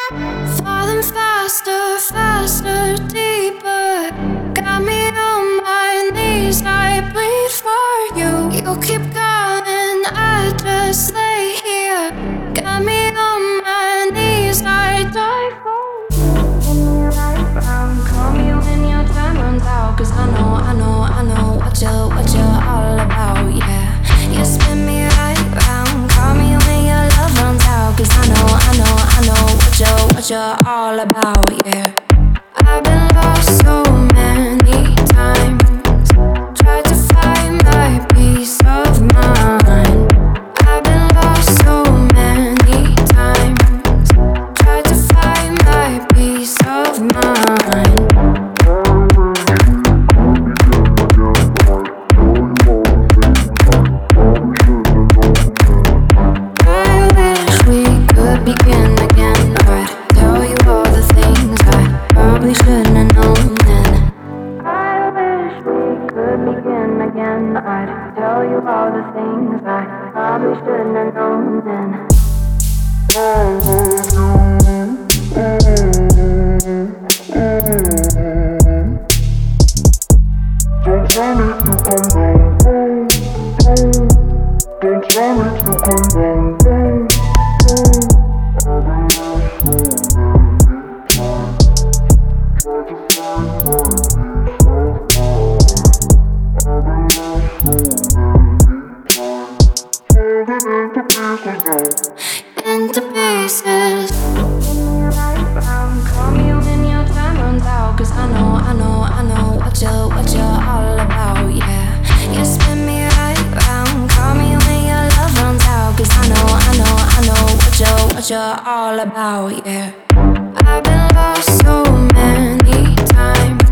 Falling faster, faster, deeper. Got me on my knees, I bleed for you. You keep calling, I just lay here. Got me on my knees, I die for you. Spin me right round, call me when your time runs out. 'Cause I know what you're all about, yeah. You spin me right round, call me when your love runs out. 'Cause I know what you're all about, yeah. I've been lost so many times, tried to find my peace of mind. I've been lost so many times, tried to find my peace of mind. I wish we could begin again. I'd tell you all the things I probably shouldn't have known then. I wish we could begin again. I'd tell you all the things I probably shouldn't have known then. Don't tell me to come down. Don't tell me to come down. Into pieces. Right round, call me when your time runs out. 'Cause I know what you're all about, yeah. You spin me right round, call me when your love runs out. 'Cause I know what you're all about, yeah. I've been lost so many times,